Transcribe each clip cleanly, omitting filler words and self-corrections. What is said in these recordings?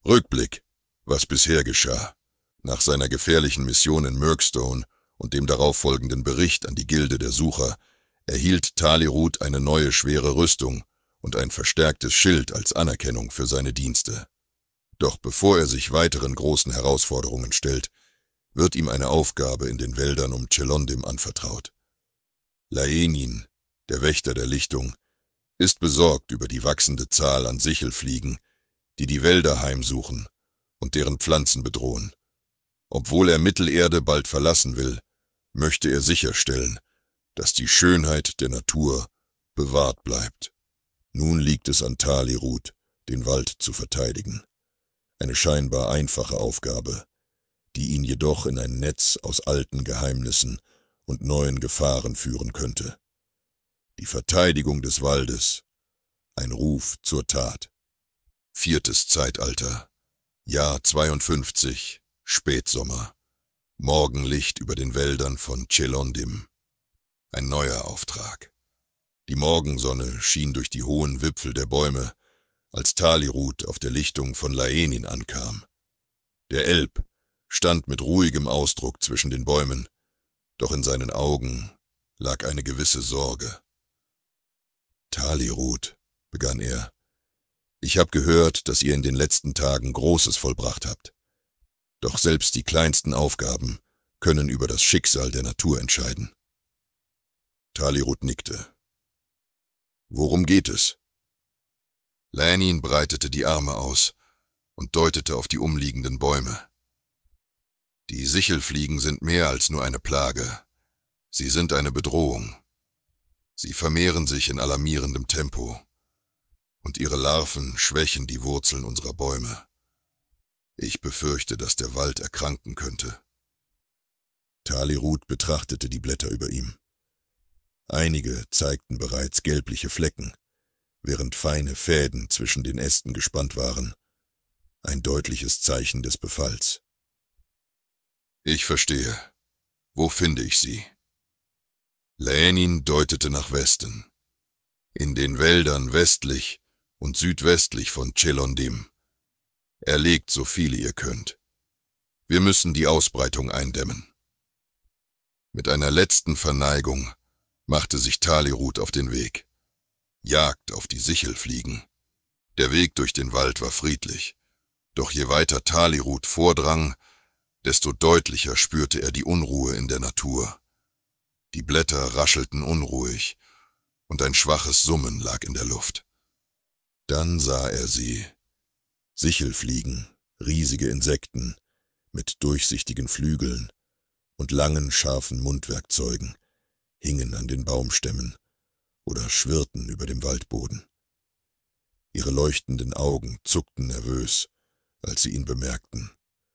Rückblick, was bisher geschah. Nach seiner gefährlichen Mission in Murkstone und dem darauffolgenden Bericht an die Gilde der Sucher erhielt Talerud eine neue schwere Rüstung und ein verstärktes Schild als Anerkennung für seine Dienste. Doch bevor er sich weiteren großen Herausforderungen stellt, wird ihm eine Aufgabe in den Wäldern um Celondim anvertraut. Laenin, der Wächter der Lichtung, ist besorgt über die wachsende Zahl an Sichelfliegen, die die Wälder heimsuchen und deren Pflanzen bedrohen. Obwohl er Mittelerde bald verlassen will, möchte er sicherstellen, dass die Schönheit der Natur bewahrt bleibt. Nun liegt es an Talerud, den Wald zu verteidigen. Eine scheinbar einfache Aufgabe, die ihn jedoch in ein Netz aus alten Geheimnissen und neuen Gefahren führen könnte. Die Verteidigung des Waldes, ein Ruf zur Tat. 4. Zeitalter, Jahr 52, Spätsommer, Morgenlicht über den Wäldern von Celondim. Ein neuer Auftrag. Die Morgensonne schien durch die hohen Wipfel der Bäume, als Talerud auf der Lichtung von Laenin ankam. Der Elb stand mit ruhigem Ausdruck zwischen den Bäumen, doch in seinen Augen lag eine gewisse Sorge. »Talerud«, begann er, »ich habe gehört, dass ihr in den letzten Tagen Großes vollbracht habt. Doch selbst die kleinsten Aufgaben können über das Schicksal der Natur entscheiden.« Talerud nickte. »Worum geht es?« Laenin breitete die Arme aus und deutete auf die umliegenden Bäume. »Die Sichelfliegen sind mehr als nur eine Plage. Sie sind eine Bedrohung. Sie vermehren sich in alarmierendem Tempo, und ihre Larven schwächen die Wurzeln unserer Bäume. Ich befürchte, dass der Wald erkranken könnte.« Talerud betrachtete die Blätter über ihm. Einige zeigten bereits gelbliche Flecken, während feine Fäden zwischen den Ästen gespannt waren. Ein deutliches Zeichen des Befalls. »Ich verstehe. Wo finde ich sie?« Laenin deutete nach Westen. »In den Wäldern westlich und südwestlich von Celondim. Erlegt so viele ihr könnt. Wir müssen die Ausbreitung eindämmen.« Mit einer letzten Verneigung machte sich Talerud auf den Weg. Jagd auf die Sichelfliegen. Der Weg durch den Wald war friedlich, doch je weiter Talerud vordrang, desto deutlicher spürte er die Unruhe in der Natur. Die Blätter raschelten unruhig, und ein schwaches Summen lag in der Luft. Dann sah er sie. Sichelfliegen, riesige Insekten, mit durchsichtigen Flügeln und langen, scharfen Mundwerkzeugen, hingen an den Baumstämmen oder schwirrten über dem Waldboden. Ihre leuchtenden Augen zuckten nervös, als sie ihn bemerkten.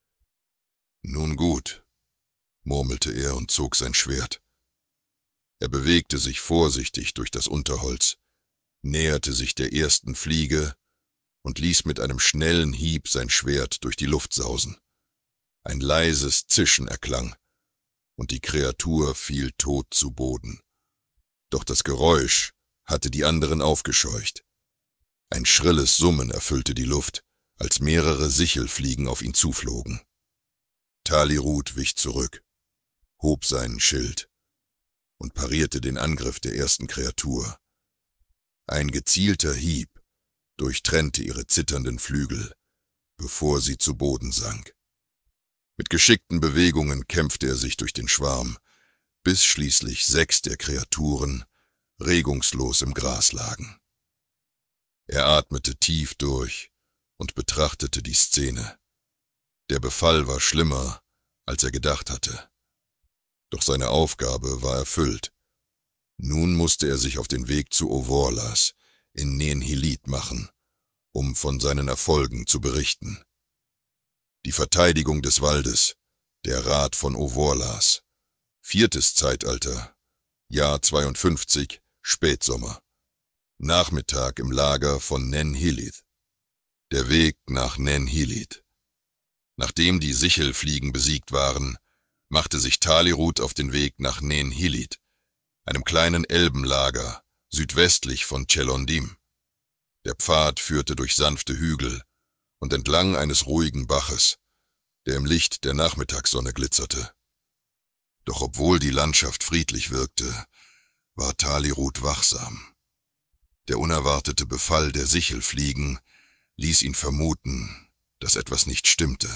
»Nun gut«, murmelte er und zog sein Schwert. Er bewegte sich vorsichtig durch das Unterholz, näherte sich der ersten Fliege und ließ mit einem schnellen Hieb sein Schwert durch die Luft sausen. Ein leises Zischen erklang, und die Kreatur fiel tot zu Boden. Doch das Geräusch hatte die anderen aufgescheucht. Ein schrilles Summen erfüllte die Luft, als mehrere Sichelfliegen auf ihn zuflogen. Talerud wich zurück, hob seinen Schild und parierte den Angriff der ersten Kreatur. Ein gezielter Hieb durchtrennte ihre zitternden Flügel, bevor sie zu Boden sank. Mit geschickten Bewegungen kämpfte er sich durch den Schwarm, bis schließlich 6 der Kreaturen regungslos im Gras lagen. Er atmete tief durch und betrachtete die Szene. Der Befall war schlimmer, als er gedacht hatte. Doch seine Aufgabe war erfüllt. Nun musste er sich auf den Weg zu Ovorlas in Nenhilit machen, um von seinen Erfolgen zu berichten. Die Verteidigung des Waldes, der Rat von Ovorlas. 4. Zeitalter, Jahr 52, Spätsommer. Nachmittag im Lager von Nenhilit. Der Weg nach Nenhilit. Nachdem die Sichelfliegen besiegt waren, machte sich Talerud auf den Weg nach Nenhilit, einem kleinen Elbenlager südwestlich von Celondim. Der Pfad führte durch sanfte Hügel und entlang eines ruhigen Baches, der im Licht der Nachmittagssonne glitzerte. Doch obwohl die Landschaft friedlich wirkte, war Talirut wachsam. Der unerwartete Befall der Sichelfliegen ließ ihn vermuten, dass etwas nicht stimmte.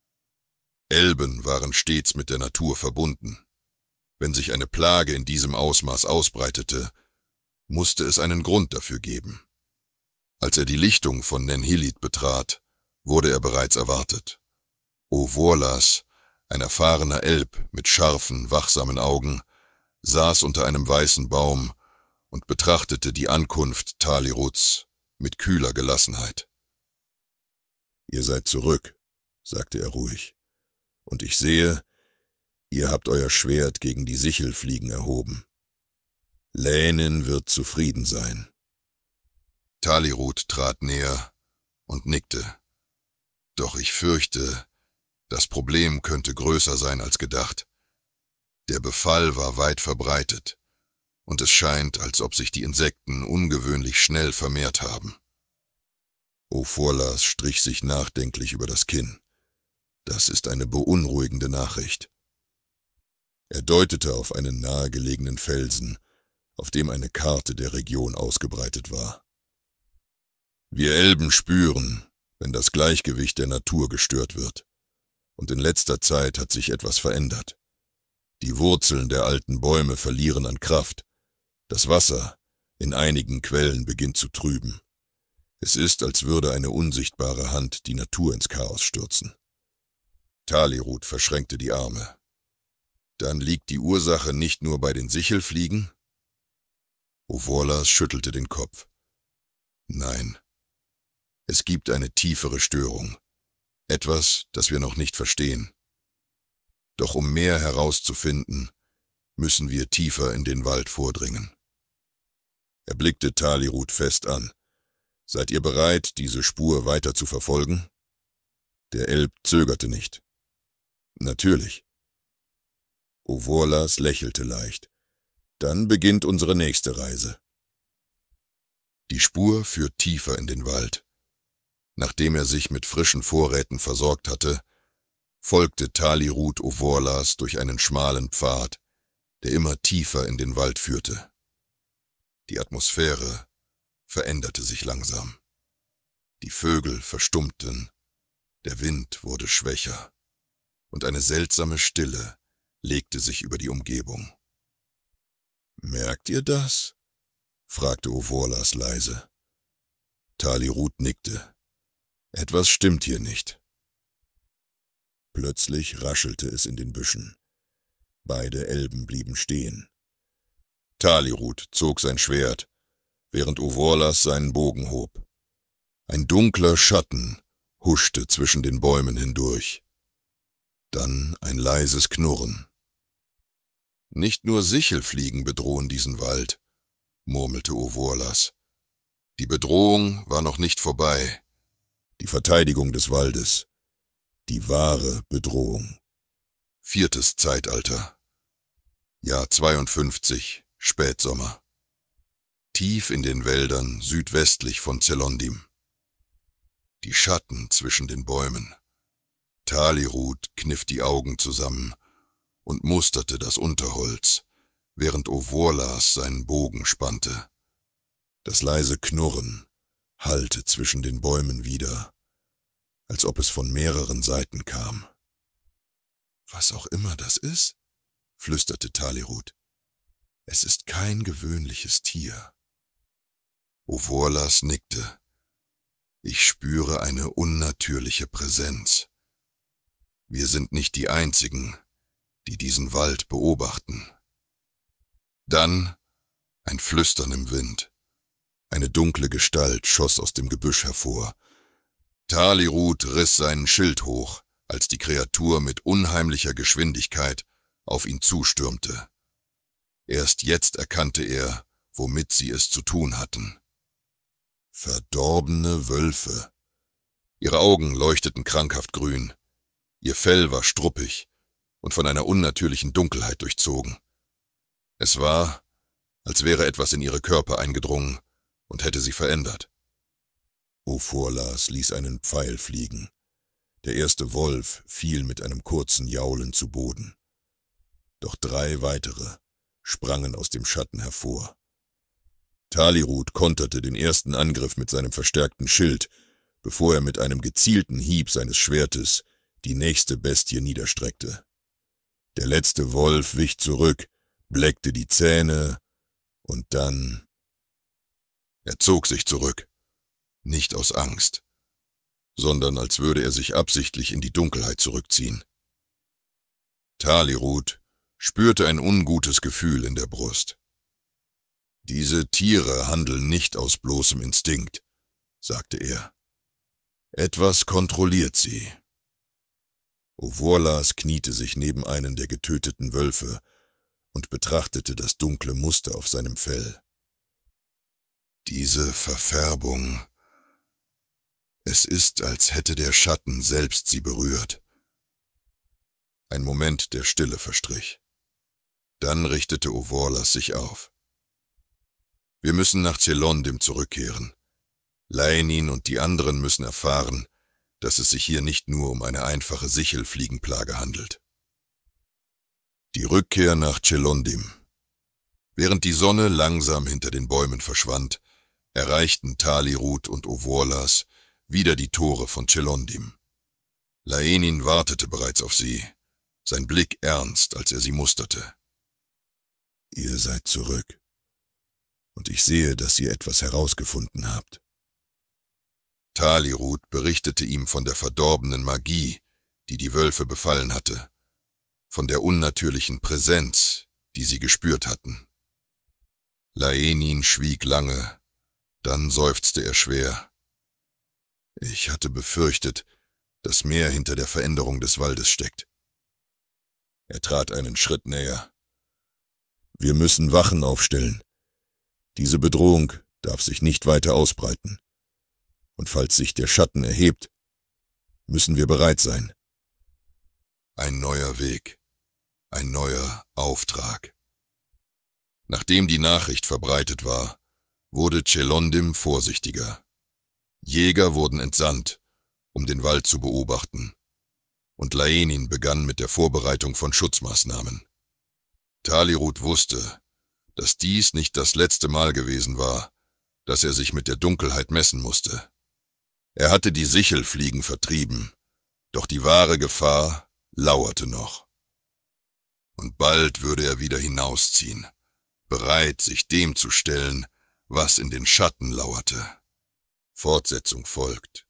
Elben waren stets mit der Natur verbunden. Wenn sich eine Plage in diesem Ausmaß ausbreitete, musste es einen Grund dafür geben. Als er die Lichtung von Nenhilid betrat, wurde er bereits erwartet. Ovorlas, ein erfahrener Elb mit scharfen, wachsamen Augen, saß unter einem weißen Baum und betrachtete die Ankunft Taliruts mit kühler Gelassenheit. »Ihr seid zurück«, sagte er ruhig, »und ich sehe, ihr habt euer Schwert gegen die Sichelfliegen erhoben. Länen wird zufrieden sein.« Talirut trat näher und nickte. »Doch ich fürchte, das Problem könnte größer sein als gedacht. Der Befall war weit verbreitet, und es scheint, als ob sich die Insekten ungewöhnlich schnell vermehrt haben.« Ovorlas strich sich nachdenklich über das Kinn. »Das ist eine beunruhigende Nachricht.« Er deutete auf einen nahegelegenen Felsen, auf dem eine Karte der Region ausgebreitet war. »Wir Elben spüren, wenn das Gleichgewicht der Natur gestört wird. Und in letzter Zeit hat sich etwas verändert. Die Wurzeln der alten Bäume verlieren an Kraft. Das Wasser in einigen Quellen beginnt zu trüben. Es ist, als würde eine unsichtbare Hand die Natur ins Chaos stürzen.« Talirut verschränkte die Arme. »Dann liegt die Ursache nicht nur bei den Sichelfliegen?« Ovorlas schüttelte den Kopf. »Nein. Es gibt eine tiefere Störung. Etwas, das wir noch nicht verstehen. Doch um mehr herauszufinden, müssen wir tiefer in den Wald vordringen.« Er blickte Talirut fest an. »Seid ihr bereit, diese Spur weiter zu verfolgen?« Der Elb zögerte nicht. »Natürlich.« Ovorlas lächelte leicht. »Dann beginnt unsere nächste Reise.« Die Spur führt tiefer in den Wald. Nachdem er sich mit frischen Vorräten versorgt hatte, folgte Talirut Ovorlas durch einen schmalen Pfad, der immer tiefer in den Wald führte. Die Atmosphäre veränderte sich langsam. Die Vögel verstummten, der Wind wurde schwächer, und eine seltsame Stille legte sich über die Umgebung. »Merkt ihr das?« fragte Ovorlas leise. Talirut nickte. »Etwas stimmt hier nicht.« Plötzlich raschelte es in den Büschen. Beide Elben blieben stehen. Talirut zog sein Schwert, während Ovorlas seinen Bogen hob. Ein dunkler Schatten huschte zwischen den Bäumen hindurch. Dann ein leises Knurren. »Nicht nur Sichelfliegen bedrohen diesen Wald«, murmelte Ovorlas. Die Bedrohung war noch nicht vorbei. Die Verteidigung des Waldes. Die wahre Bedrohung. 4. Zeitalter. Jahr 52, Spätsommer. Tief in den Wäldern südwestlich von Zelondim. Die Schatten zwischen den Bäumen. Talirut kniff die Augen zusammen und musterte das Unterholz, während Ovorlas seinen Bogen spannte. Das leise Knurren hallte zwischen den Bäumen wieder, als ob es von mehreren Seiten kam. »Was auch immer das ist«, flüsterte Talirut. »Es ist kein gewöhnliches Tier.« Ovorlas nickte. »Ich spüre eine unnatürliche Präsenz. Wir sind nicht die Einzigen, die diesen Wald beobachten.« Dann ein Flüstern im Wind. Eine dunkle Gestalt schoss aus dem Gebüsch hervor. Talirut riss seinen Schild hoch, als die Kreatur mit unheimlicher Geschwindigkeit auf ihn zustürmte. Erst jetzt erkannte er, womit sie es zu tun hatten. Verdorbene Wölfe. Ihre Augen leuchteten krankhaft grün. Ihr Fell war struppig und von einer unnatürlichen Dunkelheit durchzogen. Es war, als wäre etwas in ihre Körper eingedrungen und hätte sie verändert. Oforlas ließ einen Pfeil fliegen. Der erste Wolf fiel mit einem kurzen Jaulen zu Boden. Doch 3 weitere sprangen aus dem Schatten hervor. Talirut konterte den ersten Angriff mit seinem verstärkten Schild, bevor er mit einem gezielten Hieb seines Schwertes die nächste Bestie niederstreckte. Der letzte Wolf wich zurück, bleckte die Zähne und dann... Er zog sich zurück, nicht aus Angst, sondern als würde er sich absichtlich in die Dunkelheit zurückziehen. Talirut spürte ein ungutes Gefühl in der Brust. »Diese Tiere handeln nicht aus bloßem Instinkt«, sagte er. »Etwas kontrolliert sie.« Oforlas kniete sich neben einen der getöteten Wölfe und betrachtete das dunkle Muster auf seinem Fell. »Diese Verfärbung. Es ist, als hätte der Schatten selbst sie berührt.« Ein Moment der Stille verstrich. Dann richtete Oforlas sich auf. »Wir müssen nach Chelondim zurückkehren. Laenin und die anderen müssen erfahren, dass es sich hier nicht nur um eine einfache Sichelfliegenplage handelt.« Die Rückkehr nach Chelondim. Während die Sonne langsam hinter den Bäumen verschwand, erreichten Talirut und Oforlas wieder die Tore von Chelondim. Laenin wartete bereits auf sie, sein Blick ernst, als er sie musterte. »Ihr seid zurück. Und ich sehe, dass ihr etwas herausgefunden habt.« Talirut berichtete ihm von der verdorbenen Magie, die die Wölfe befallen hatte, von der unnatürlichen Präsenz, die sie gespürt hatten. Laenin schwieg lange, dann seufzte er schwer. »Ich hatte befürchtet, dass mehr hinter der Veränderung des Waldes steckt.« Er trat einen Schritt näher. »Wir müssen Wachen aufstellen. Diese Bedrohung darf sich nicht weiter ausbreiten. Und falls sich der Schatten erhebt, müssen wir bereit sein.« Ein neuer Weg, ein neuer Auftrag. Nachdem die Nachricht verbreitet war, wurde Chelondim vorsichtiger. Jäger wurden entsandt, um den Wald zu beobachten, und Laenin begann mit der Vorbereitung von Schutzmaßnahmen. Talirut wusste, dass dies nicht das letzte Mal gewesen war, dass er sich mit der Dunkelheit messen musste. Er hatte die Sichelfliegen vertrieben, doch die wahre Gefahr lauerte noch. Und bald würde er wieder hinausziehen, bereit, sich dem zu stellen, was in den Schatten lauerte. Fortsetzung folgt.